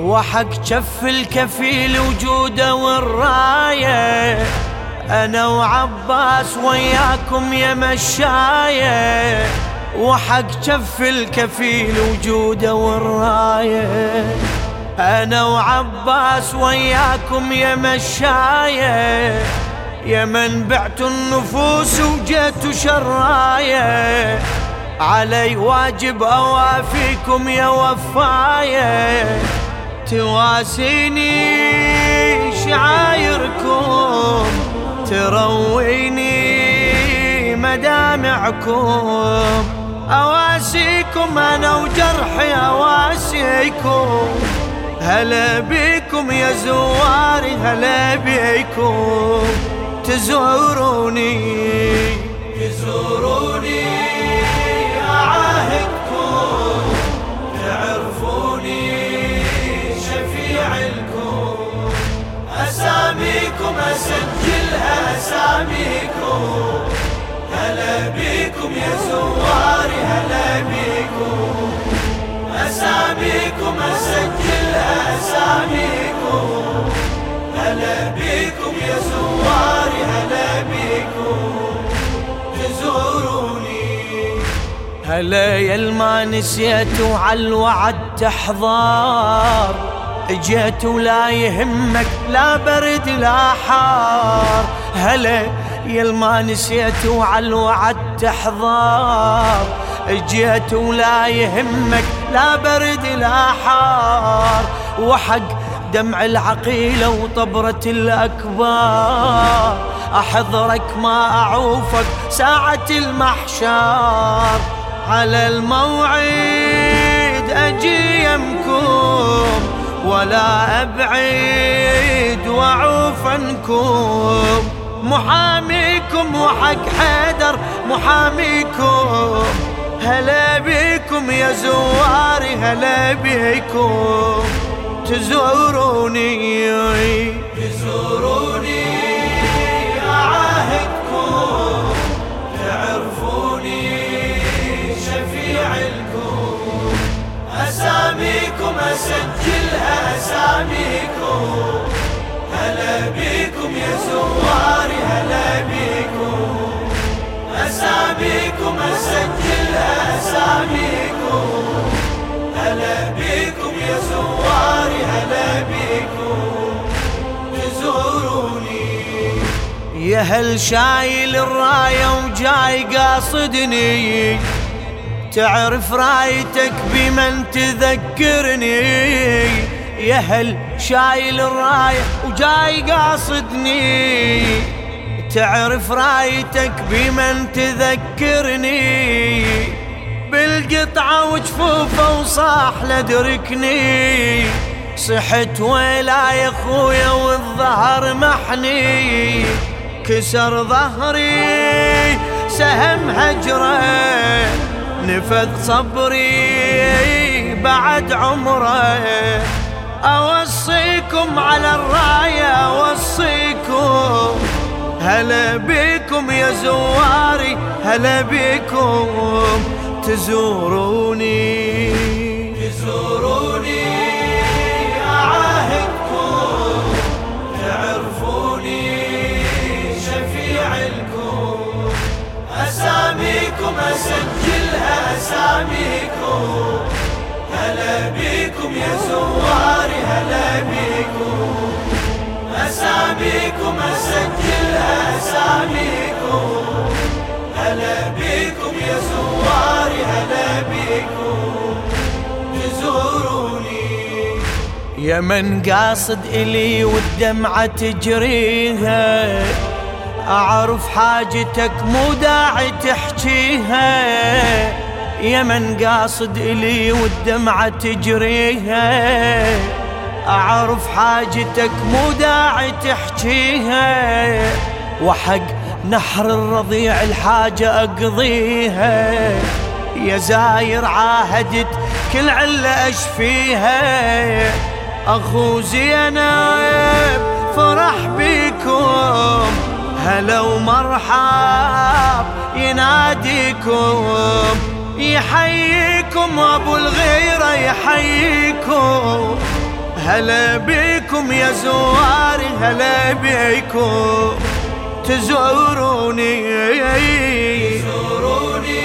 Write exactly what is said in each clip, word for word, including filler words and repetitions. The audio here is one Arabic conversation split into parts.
وحق جف الكفيل وجوده والراية، أنا وعباس وياكم يا مشاية، وحق جف الكفيل وجوده والراية، أنا وعباس وياكم يا مشاية، يا من بعتوا النفوس وجيتوا شراية، علي واجب أوافيكم يا وفاية، تواسيني شعايركم، ترويني مدامعكم، أواسيكم أنا وجرحي أواسيكم، هلا بيكم يا زواري هلا بيكم، تزوروني تزوروني أعاهدكم، تعرفوني شفيع لكم، أساميكم أسجلها أساميكم، هلا بيكم يا زواري هلا بيكم، أساميكم أسجلها أساميكم، هلا بيكم يا زواري هلا بيكم، تزوروني. هلا يا الما نسيتوا عالوعد تحضار، اجيت ولا يهمك لا برد لا حار، هلا يا الما نسيتوا عالوعد تحضار، اجيت ولا يهمك لا برد لا حار، وحق دمع العقيلة وطبرة الأكبار، أحضرك ما أعوفك ساعة المحشار، على الموعد أجي يمكم، ولا أبعد وأعوف عنكم، محاميكم وحق حيدر محاميكم، هلا بيكم يا زواري هلا بيكم، تزوروني تزوروني أعاهدكم، تعرفوني شفيع لكم، أساميكم أسجلها أساميكم، هلا بيكم يا زواري هلا بيكم، أساميكم أسجلها أساميكم، هلا بيكم يا زواري هلا بيكم، تزوروني. يا هل شايل الراية وجاي قاصدني، تعرف رايتك بمن تذكرني، يا هل شايل الراية وجاي قاصدني، تعرف رايتك بمن تذكرني، بالقطعة وجفوفه وصاح لدركني، صحت ويلا يا خويا والظهر محني، كسر ظهري سهم هجره، نفذ صبري بعد عمره، أوصيكم على الراية أوصيكم، هلا بيكم يا زواري هلا بيكم، تزوروني تزوروني أعاهدكم، تعرفوني شفيع لكم، أساميكم أسجلها أساميكم، هلا بيكم يا زواري هلا بيكم، أساميكم أسجلها أساميكم، هلا بيكم يا زواري هلا بيكم، تزوروني. يا من قاصد إلي والدمعة تجريها، أعرف حاجتك مو داعي تحكيها، يا من قاصد إلي والدمعة تجريها، أعرف حاجتك مو داعي تحكيها، وحق نحر الرضيع الحاجة أقضيها، يا زاير عاهدت كل علة أشفيها، أخو زينب فرح بيكم، هلا ومرحب يناديكم، يحييكم أبو الغيرة يحييكم، هلا بيكم يا زواري هلا بيكم تزوروني تزوروني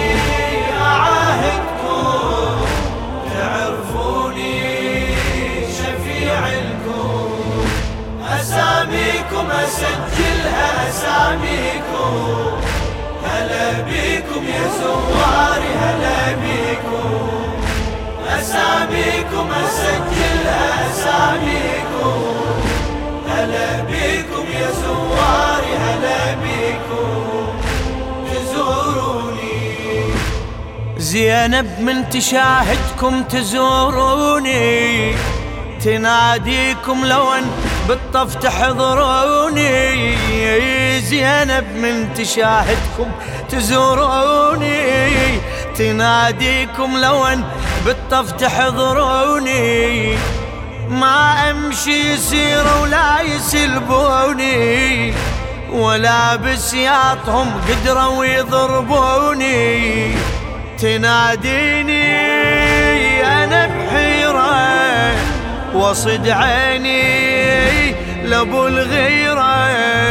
أعاهدكم تعرفوني شفيع لكم أساميكم أسجلها أساميكم هلا بيكم يا زواري هلا بيكم أساميكم أسجلها أساميكم هلا بيكم يا زواري هلا بيكم تزوروني زينب من تشاهدكم تزوروني تناديكم لو ان بالطف تحضروني زينب من تشاهدكم تزوروني تناديكم لو ان بالطف تحضروني ما امشي يسير ولا يسلبوني ولا بسياطهم قدروا يضربوني تناديني انا بحيره وصد عيني لابو الغيره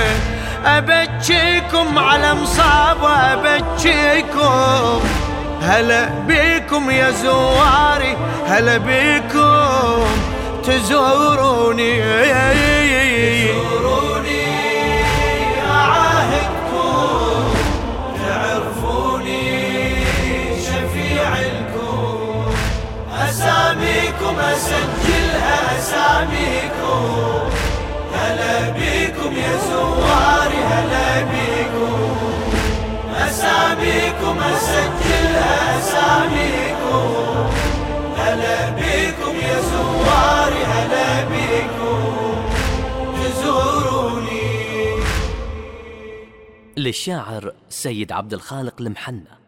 ابكيكم على مصابه ابكيكم هلا بيكم يا زواري هلا بيكم تزوروني تزوروني أعاهدكم تعرفوني شفيع لكم أساميكم أسجلها أساميكم هلا بيكم يا زواري هلا بيكم أساميكم أسجلها أساميكم هلا بيكم يا زواري هلا بيكم تزوروني. للشاعر سيد عبد الخالق المحنى.